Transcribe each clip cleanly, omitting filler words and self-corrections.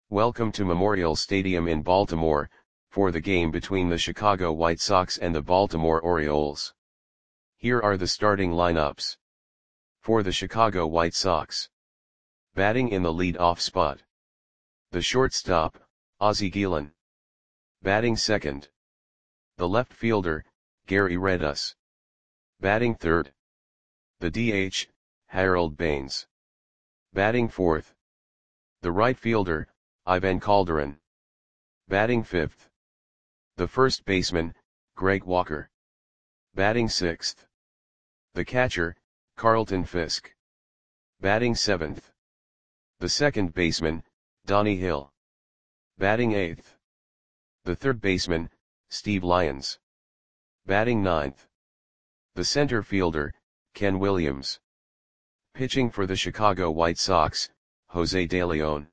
Welcome to Memorial Stadium in Baltimore, for the game between the Chicago White Sox and the Baltimore Orioles. Here are the starting lineups. For the Chicago White Sox. Batting in the lead-off spot. The shortstop, Ozzie Guillen. Batting second. The left fielder, Gary Redus. Batting third. The DH, Harold Baines. Batting fourth. The right fielder, Ivan Calderon. Batting fifth. The first baseman, Greg Walker. Batting sixth. The catcher, Carlton Fisk. Batting seventh. The second baseman, Donnie Hill. Batting eighth. The third baseman, Steve Lyons. Batting ninth. The center fielder, Ken Williams. Pitching for the Chicago White Sox, Jose De Leon.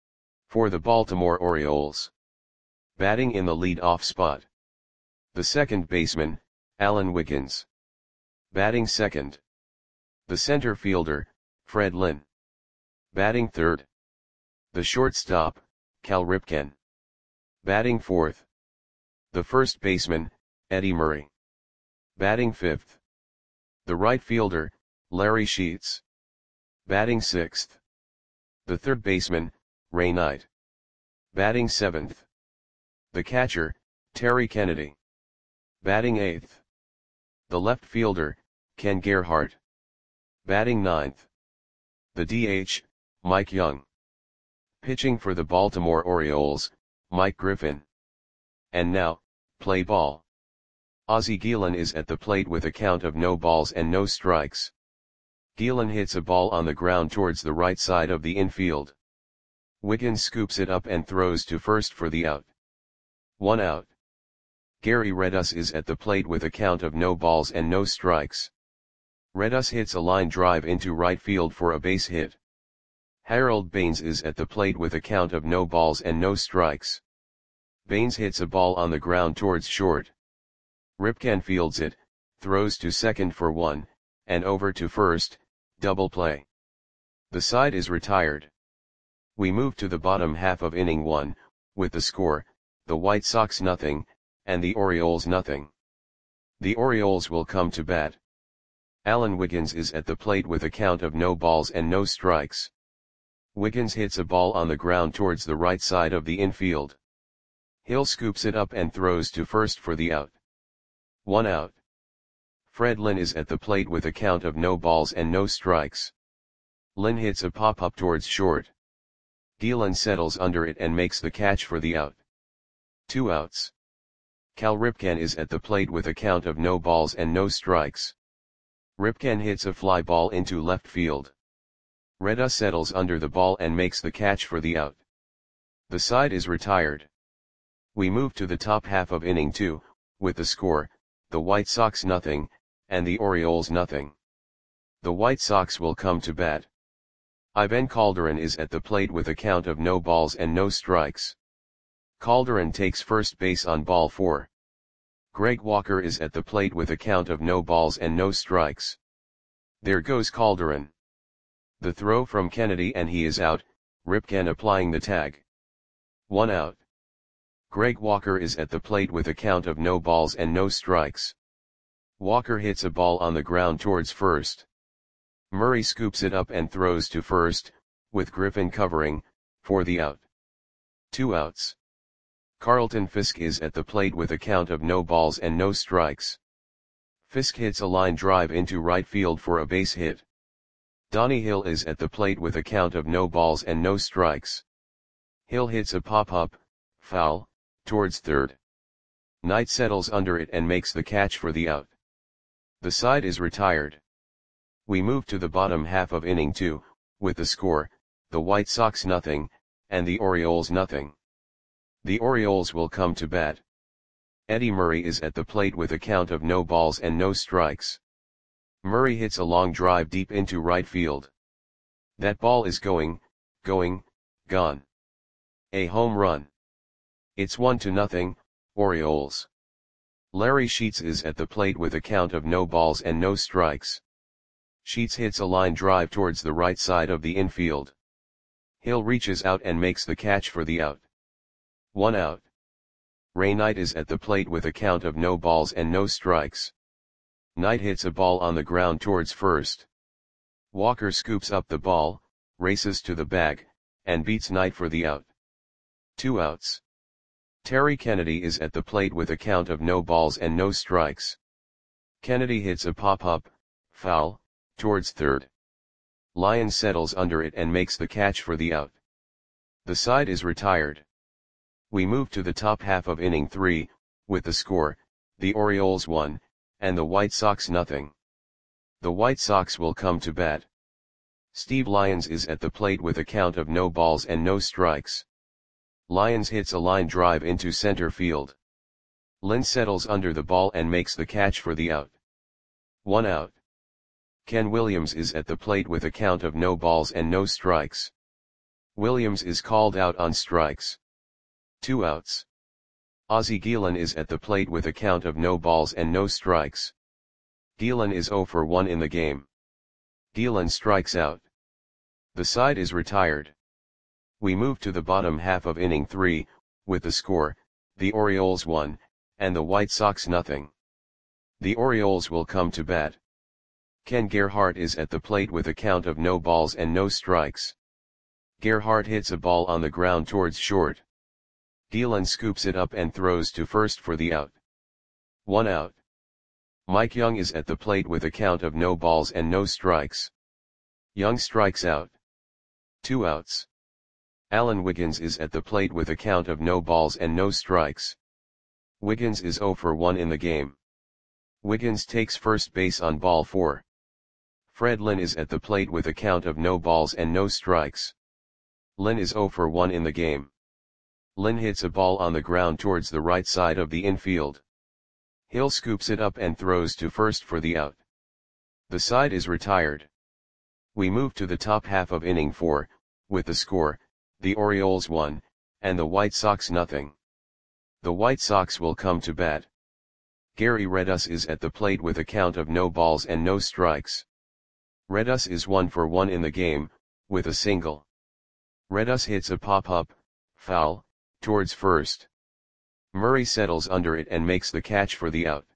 For the Baltimore Orioles. Batting in the lead-off spot. The second baseman, Alan Wiggins. Batting second. The center fielder, Fred Lynn. Batting third. The shortstop, Cal Ripken. Batting fourth. The first baseman, Eddie Murray. Batting fifth. The right fielder, Larry Sheets. Batting sixth. The third baseman, Ray Knight. Batting seventh. The catcher, Terry Kennedy. Batting eighth. The left fielder, Ken Gerhart. Batting ninth. The DH, Mike Young. Pitching for the Baltimore Orioles, Mike Griffin. And now, play ball. Ozzie Guillen is at the plate with a count of no balls and no strikes. Guillen hits a ball on the ground towards the right side of the infield. Wiggins scoops it up and throws to first for the out. 1 out. Gary Redus is at the plate with a count of no balls and no strikes. Redus hits a line drive into right field for a base hit. Harold Baines is at the plate with a count of no balls and no strikes. Baines hits a ball on the ground towards short. Ripken fields it, throws to second for 1, and over to first, double play. The side is retired. We move to the bottom half of inning 1, with the score, the White Sox 0, and the Orioles 0. The Orioles will come to bat. Alan Wiggins is at the plate with a count of no balls and no strikes. Wiggins hits a ball on the ground towards the right side of the infield. Hill scoops it up and throws to first for the out. 1 out. Fred Lynn is at the plate with a count of no balls and no strikes. Lynn hits a pop-up towards short. Guillen settles under it and makes the catch for the out. 2 outs. Cal Ripken is at the plate with a count of no balls and no strikes. Ripken hits a fly ball into left field. Redus settles under the ball and makes the catch for the out. The side is retired. We move to the top half of inning 2, with the score, the White Sox 0, and the Orioles 0. The White Sox will come to bat. Ivan Calderon is at the plate with a count of no balls and no strikes. Calderon takes first base on ball 4. Greg Walker is at the plate with a count of no balls and no strikes. There goes Calderon. The throw from Kennedy and he is out, Ripken applying the tag. 1 out. Greg Walker is at the plate with a count of no balls and no strikes. Walker hits a ball on the ground towards first. Murray scoops it up and throws to first, with Griffin covering, for the out. 2 outs. Carlton Fisk is at the plate with a count of no balls and no strikes. Fisk hits a line drive into right field for a base hit. Donnie Hill is at the plate with a count of no balls and no strikes. Hill hits a pop-up, foul, towards third. Knight settles under it and makes the catch for the out. The side is retired. We move to the bottom half of inning 2, with the score, the White Sox 0, and the Orioles 0. The Orioles will come to bat. Eddie Murray is at the plate with a count of no balls and no strikes. Murray hits a long drive deep into right field. That ball is gone. A home run. It's 1-0, Orioles. Larry Sheets is at the plate with a count of no balls and no strikes. Sheets hits a line drive towards the right side of the infield. Hill reaches out and makes the catch for the out. 1 out. Ray Knight is at the plate with a count of no balls and no strikes. Knight hits a ball on the ground towards first. Walker scoops up the ball, races to the bag, and beats Knight for the out. 2 outs. Terry Kennedy is at the plate with a count of no balls and no strikes. Kennedy hits a pop-up, foul, towards third. Lyons settles under it and makes the catch for the out. The side is retired. We move to the top half of inning 3, with the score, the Orioles 1, and the White Sox nothing. The White Sox will come to bat. Steve Lyons is at the plate with a count of no balls and no strikes. Lyons hits a line drive into center field. Lynn settles under the ball and makes the catch for the out. 1 out. Ken Williams is at the plate with a count of no balls and no strikes. Williams is called out on strikes. 2 outs. Ozzie Guillen is at the plate with a count of no balls and no strikes. Guillen is 0 for 1 in the game. Guillen strikes out. The side is retired. We move to the bottom half of inning 3, with the score, the Orioles 1, and the White Sox nothing. The Orioles will come to bat. Ken Gerhart is at the plate with a count of no balls and no strikes. Gerhart hits a ball on the ground towards short. Guillen scoops it up and throws to first for the out. 1 out. Mike Young is at the plate with a count of no balls and no strikes. Young strikes out. 2 outs. Alan Wiggins is at the plate with a count of no balls and no strikes. Wiggins is 0 for 1 in the game. Wiggins takes first base on ball 4. Fred Lynn is at the plate with a count of no balls and no strikes. Lynn is 0 for 1 in the game. Lynn hits a ball on the ground towards the right side of the infield. Hill scoops it up and throws to first for the out. The side is retired. We move to the top half of inning 4, with the score, the Orioles 1, and the White Sox nothing. The White Sox will come to bat. Gary Redus is at the plate with a count of no balls and no strikes. Redus is 1 for 1 in the game, with a single. Redus hits a pop-up, foul, towards first. Murray settles under it and makes the catch for the out.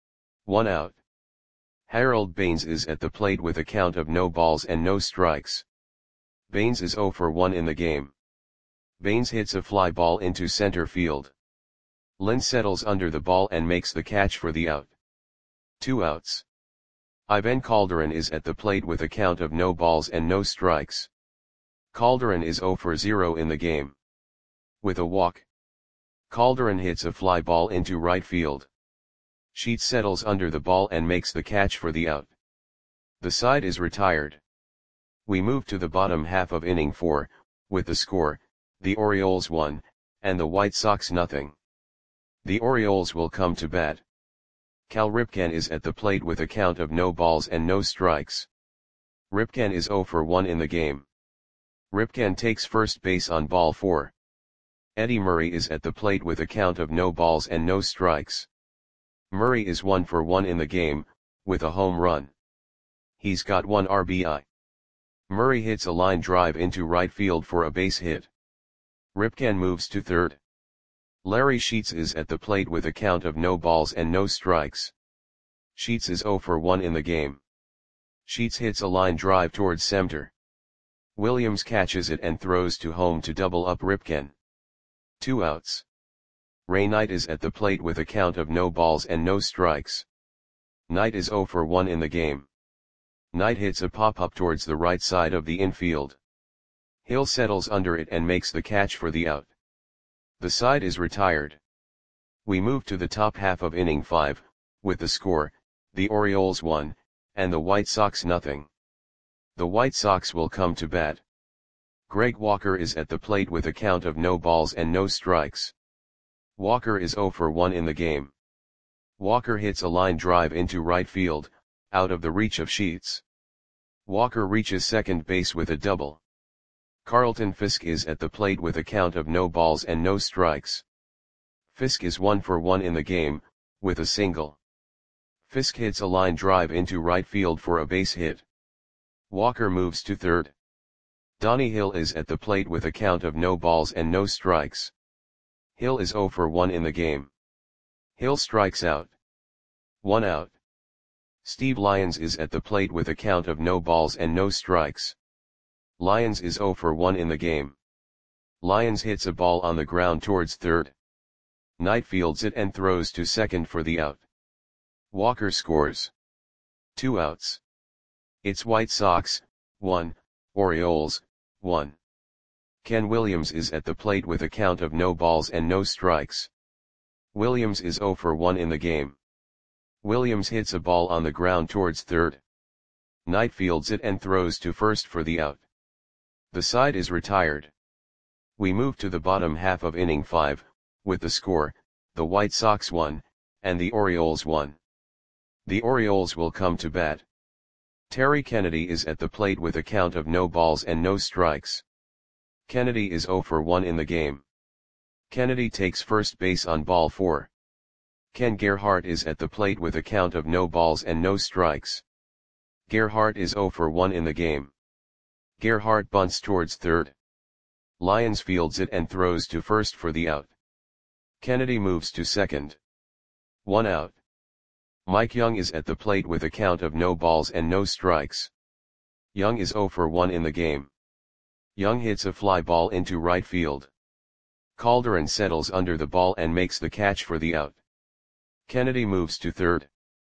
1 out. Harold Baines is at the plate with a count of no balls and no strikes. Baines is 0 for 1 in the game. Baines hits a fly ball into center field. Lynn settles under the ball and makes the catch for the out. 2 outs. Ivan Calderon is at the plate with a count of no balls and no strikes. Calderon is 0 for 0 in the game. With a walk, Calderon hits a fly ball into right field. Sheets settles under the ball and makes the catch for the out. The side is retired. We move to the bottom half of inning 4, with the score, the Orioles 1, and the White Sox nothing. The Orioles will come to bat. Cal Ripken is at the plate with a count of no balls and no strikes. Ripken is 0 for 1 in the game. Ripken takes first base on ball 4. Eddie Murray is at the plate with a count of no balls and no strikes. Murray is 1 for 1 in the game, with a home run. He's got 1 RBI. Murray hits a line drive into right field for a base hit. Ripken moves to third. Larry Sheets is at the plate with a count of no balls and no strikes. Sheets is 0 for 1 in the game. Sheets hits a line drive towards center. Williams catches it and throws to home to double up Ripken. 2 outs. Ray Knight is at the plate with a count of no balls and no strikes. Knight is 0 for 1 in the game. Knight hits a pop-up towards the right side of the infield. Hill settles under it and makes the catch for the out. The side is retired. We move to the top half of inning 5, with the score, the Orioles 1, and the White Sox nothing. The White Sox will come to bat. Greg Walker is at the plate with a count of no balls and no strikes. Walker is 0 for 1 in the game. Walker hits a line drive into right field, out of the reach of Sheets. Walker reaches second base with a double. Carlton Fisk is at the plate with a count of no balls and no strikes. Fisk is 1 for 1 in the game, with a single. Fisk hits a line drive into right field for a base hit. Walker moves to third. Donnie Hill is at the plate with a count of no balls and no strikes. Hill is 0 for 1 in the game. Hill strikes out. 1 out. Steve Lyons is at the plate with a count of no balls and no strikes. Lyons is 0 for 1 in the game. Lyons hits a ball on the ground towards third. Knight fields it and throws to second for the out. Walker scores. 2 outs. It's White Sox, 1, Orioles, 1. Ken Williams is at the plate with a count of no balls and no strikes. Williams is 0 for 1 in the game. Williams hits a ball on the ground towards third. Knight fields it and throws to first for the out. The side is retired. We move to the bottom half of inning 5, with the score, the White Sox 1, and the Orioles 1. The Orioles will come to bat. Terry Kennedy is at the plate with a count of no balls and no strikes. Kennedy is 0 for 1 in the game. Kennedy takes first base on ball 4. Ken Gerhart is at the plate with a count of no balls and no strikes. Gerhart is 0 for 1 in the game. Gerhart bunts towards third. Lyons fields it and throws to first for the out. Kennedy moves to second. 1 out. Mike Young is at the plate with a count of no balls and no strikes. Young is 0 for 1 in the game. Young hits a fly ball into right field. Calderon settles under the ball and makes the catch for the out. Kennedy moves to third.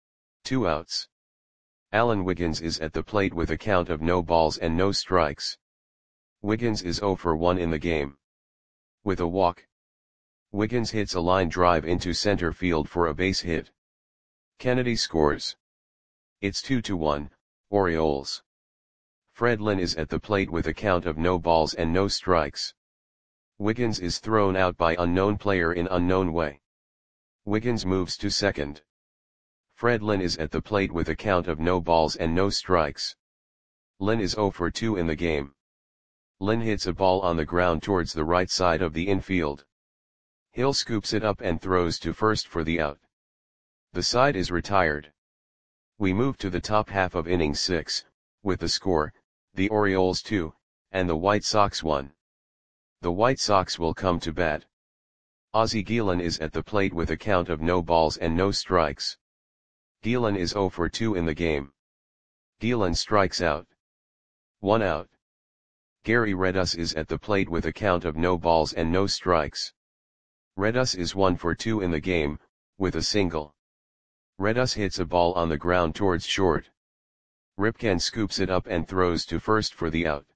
2 outs. Alan Wiggins is at the plate with a count of no balls and no strikes. Wiggins is 0 for 1 in the game. With a walk. Wiggins hits a line drive into center field for a base hit. Kennedy scores. It's 2-1, Orioles. Fred Lynn is at the plate with a count of no balls and no strikes. Wiggins is thrown out by unknown player in unknown way. Wiggins moves to second. Fred Lynn is at the plate with a count of no balls and no strikes. Lynn is 0 for 2 in the game. Lynn hits a ball on the ground towards the right side of the infield. Hill scoops it up and throws to first for the out. The side is retired. We move to the top half of inning 6, with the score, the Orioles 2, and the White Sox 1. The White Sox will come to bat. Ozzie Guillen is at the plate with a count of no balls and no strikes. Guillen is 0 for 2 in the game. Guillen strikes out. 1 out. Gary Redus is at the plate with a count of no balls and no strikes. Redus is 1 for 2 in the game, with a single. Redus hits a ball on the ground towards short. Ripken scoops it up and throws to first for the out.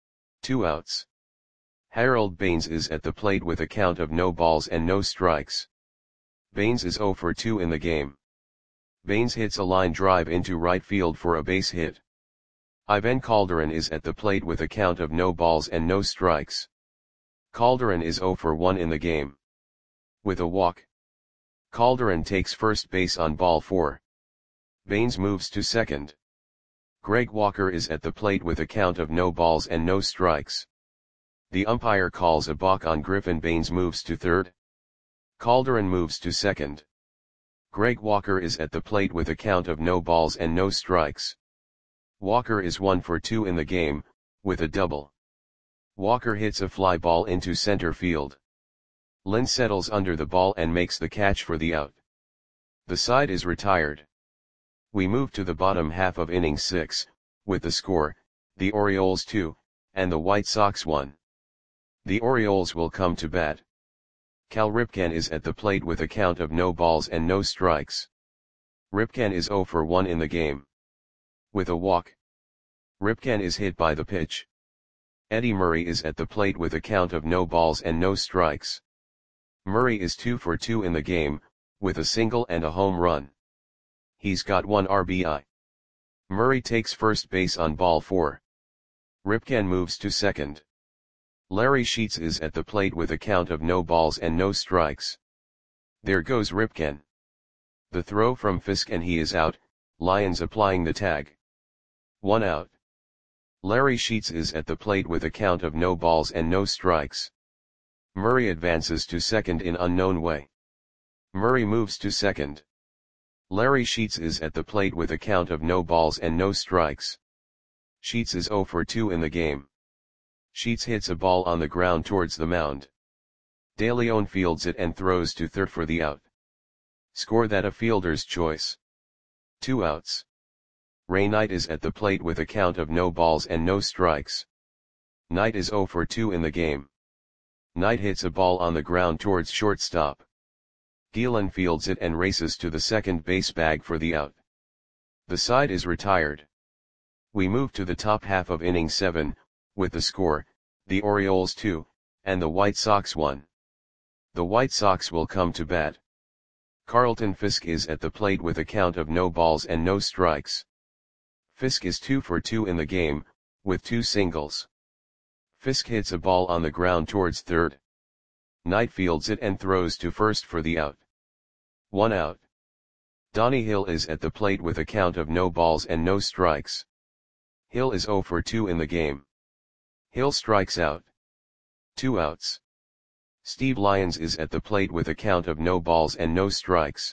2 outs. Harold Baines is at the plate with a count of no balls and no strikes. Baines is 0 for 2 in the game. Baines hits a line drive into right field for a base hit. Ivan Calderon is at the plate with a count of no balls and no strikes. Calderon is 0 for 1 in the game. With a walk. Calderon takes first base on ball 4. Baines moves to second. Greg Walker is at the plate with a count of no balls and no strikes. The umpire calls a balk on Griffin. Baines moves to third. Calderon moves to second. Greg Walker is at the plate with a count of no balls and no strikes. Walker is 1 for 2 in the game, with a double. Walker hits a fly ball into center field. Lynn settles under the ball and makes the catch for the out. The side is retired. We move to the bottom half of inning 6, with the score, the Orioles 2, and the White Sox 1. The Orioles will come to bat. Cal Ripken is at the plate with a count of no balls and no strikes. Ripken is 0 for 1 in the game. With a walk. Ripken is hit by the pitch. Eddie Murray is at the plate with a count of no balls and no strikes. Murray is 2 for 2 in the game, with a single and a home run. He's got 1 RBI. Murray takes first base on ball 4. Ripken moves to second. Larry Sheets is at the plate with a count of no balls and no strikes. There goes Ripken. The throw from Fisk and he is out, Lyons applying the tag. 1 out. Larry Sheets is at the plate with a count of no balls and no strikes. Murray advances to second in unknown way. Murray moves to second. Larry Sheets is at the plate with a count of no balls and no strikes. Sheets is 0 for 2 in the game. Sheets hits a ball on the ground towards the mound. De Leon fields it and throws to third for the out. Score that a fielder's choice. 2 outs. Ray Knight is at the plate with a count of no balls and no strikes. Knight is 0 for 2 in the game. Knight hits a ball on the ground towards shortstop. Gielan fields it and races to the second base bag for the out. The side is retired. We move to the top half of inning 7, with the score, the Orioles 2, and the White Sox 1. The White Sox will come to bat. Carlton Fisk is at the plate with a count of no balls and no strikes. Fisk is 2 for 2 in the game, with 2 singles. Fisk hits a ball on the ground towards third. Knight fields it and throws to first for the out. 1 out. Donnie Hill is at the plate with a count of no balls and no strikes. Hill is 0 for 2 in the game. Hill strikes out. 2 outs. Steve Lyons is at the plate with a count of no balls and no strikes.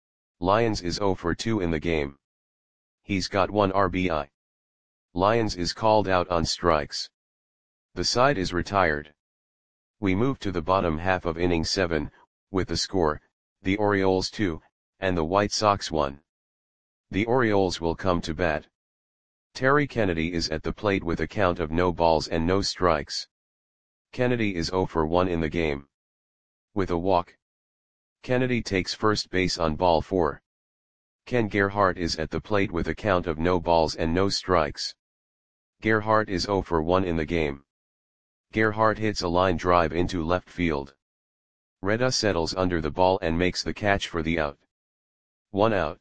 Lyons is 0 for 2 in the game. He's got 1 RBI. Lyons is called out on strikes. The side is retired. We move to the bottom half of inning 7, with the score, the Orioles 2, and the White Sox 1. The Orioles will come to bat. Terry Kennedy is at the plate with a count of no balls and no strikes. Kennedy is 0 for 1 in the game. With a walk. Kennedy takes first base on ball 4. Ken Gerhart is at the plate with a count of no balls and no strikes. Gerhart is 0 for 1 in the game. Gerhart hits a line drive into left field. Reda settles under the ball and makes the catch for the out. 1 out.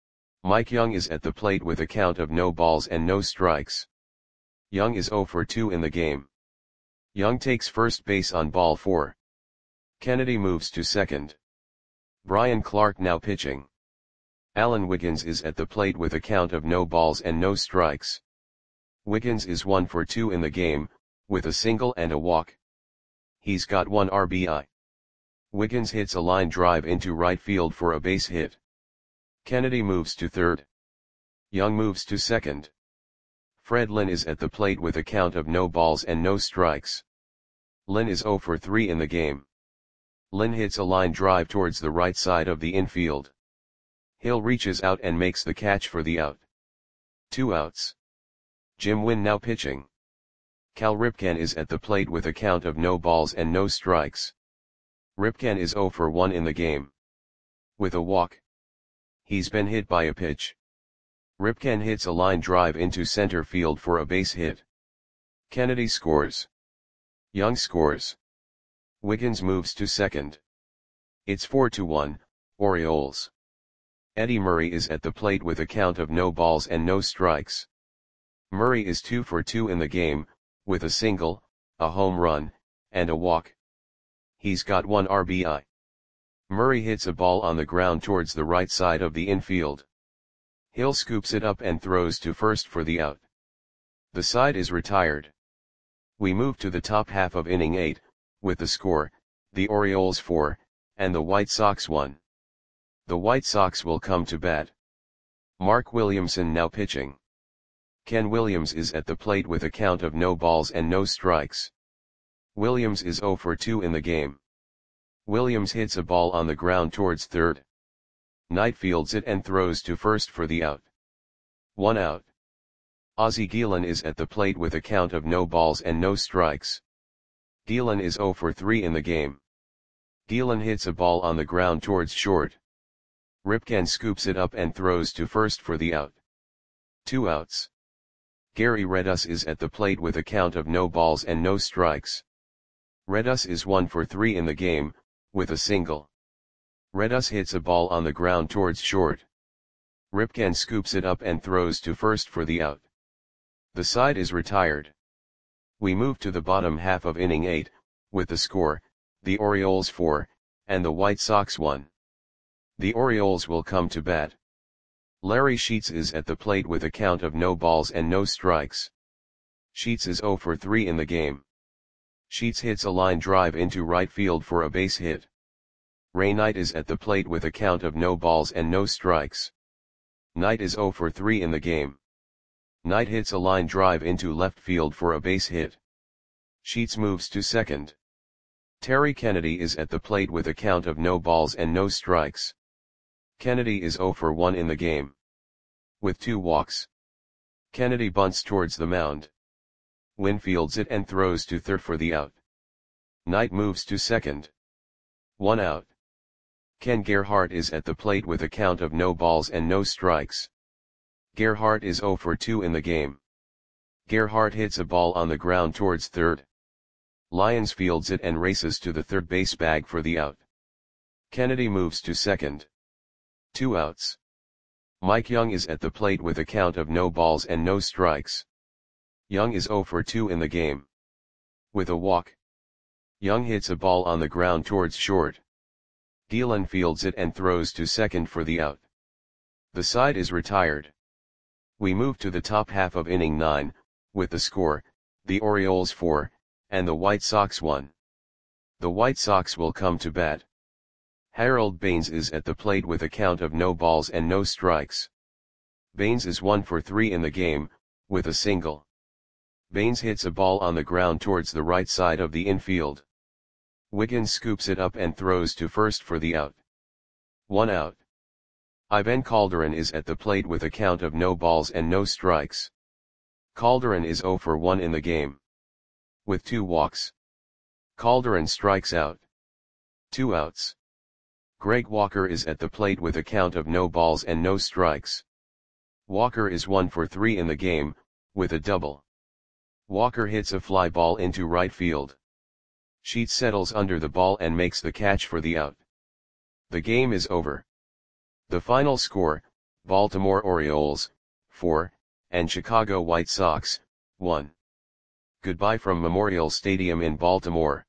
Mike Young is at the plate with a count of no balls and no strikes. Young is 0 for 2 in the game. Young takes first base on ball 4. Kennedy moves to second. Brian Clark now pitching. Alan Wiggins is at the plate with a count of no balls and no strikes. Wiggins is 1 for 2 in the game, with a single and a walk. He's got 1 RBI. Wiggins hits a line drive into right field for a base hit. Kennedy moves to third. Young moves to second. Fred Lynn is at the plate with a count of no balls and no strikes. Lynn is 0 for 3 in the game. Lynn hits a line drive towards the right side of the infield. Hill reaches out and makes the catch for the out. 2 outs. Jim Wynn now pitching. Cal Ripken is at the plate with a count of no balls and no strikes. Ripken is 0 for 1 in the game. With a walk. He's been hit by a pitch. Ripken hits a line drive into center field for a base hit. Kennedy scores. Young scores. Wiggins moves to second. It's 4-1, Orioles. Eddie Murray is at the plate with a count of no balls and no strikes. Murray is 2 for 2 in the game, with a single, a home run, and a walk. He's got 1 RBI. Murray hits a ball on the ground towards the right side of the infield. Hill scoops it up and throws to first for the out. The side is retired. We move to the top half of inning 8, with the score, the Orioles 4, and the White Sox 1. The White Sox will come to bat. Mark Williamson now pitching. Ken Williams is at the plate with a count of no balls and no strikes. Williams is 0 for 2 in the game. Williams hits a ball on the ground towards third. Knight fields it and throws to first for the out. 1 out. Ozzie Gielan is at the plate with a count of no balls and no strikes. Gielan is 0 for 3 in the game. Gielan hits a ball on the ground towards short. Ripken scoops it up and throws to first for the out. 2 outs. Gary Redus is at the plate with a count of no balls and no strikes. Redus is 1 for 3 in the game, with a single. Redus hits a ball on the ground towards short. Ripken scoops it up and throws to first for the out. The side is retired. We move to the bottom half of inning 8, with the score, the Orioles 4, and the White Sox 1. The Orioles will come to bat. Larry Sheets is at the plate with a count of no balls and no strikes. Sheets is 0 for 3 in the game. Sheets hits a line drive into right field for a base hit. Ray Knight is at the plate with a count of no balls and no strikes. Knight is 0 for 3 in the game. Knight hits a line drive into left field for a base hit. Sheets moves to second. Terry Kennedy is at the plate with a count of no balls and no strikes. Kennedy is 0 for 1 in the game. With 2 walks. Kennedy bunts towards the mound. Wynn fields it and throws to third for the out. Knight moves to second. 1 out. Ken Gerhart is at the plate with a count of no balls and no strikes. Gerhart is 0 for 2 in the game. Gerhart hits a ball on the ground towards third. Lyons fields it and races to the third base bag for the out. Kennedy moves to second. 2 outs. Mike Young is at the plate with a count of no balls and no strikes. Young is 0 for 2 in the game. With a walk. Young hits a ball on the ground towards short. Gielan fields it and throws to second for the out. The side is retired. We move to the top half of inning 9, with the score, the Orioles 4, and the White Sox 1. The White Sox will come to bat. Harold Baines is at the plate with a count of no balls and no strikes. Baines is 1 for 3 in the game, with a single. Baines hits a ball on the ground towards the right side of the infield. Wiggins scoops it up and throws to first for the out. 1 out. Ivan Calderon is at the plate with a count of no balls and no strikes. Calderon is 0 for 1 in the game. With 2 walks. Calderon strikes out. 2 outs. Greg Walker is at the plate with a count of no balls and no strikes. Walker is 1 for 3 in the game, with a double. Walker hits a fly ball into right field. Sheets settles under the ball and makes the catch for the out. The game is over. The final score, Baltimore Orioles, 4, and Chicago White Sox, 1. Goodbye from Memorial Stadium in Baltimore.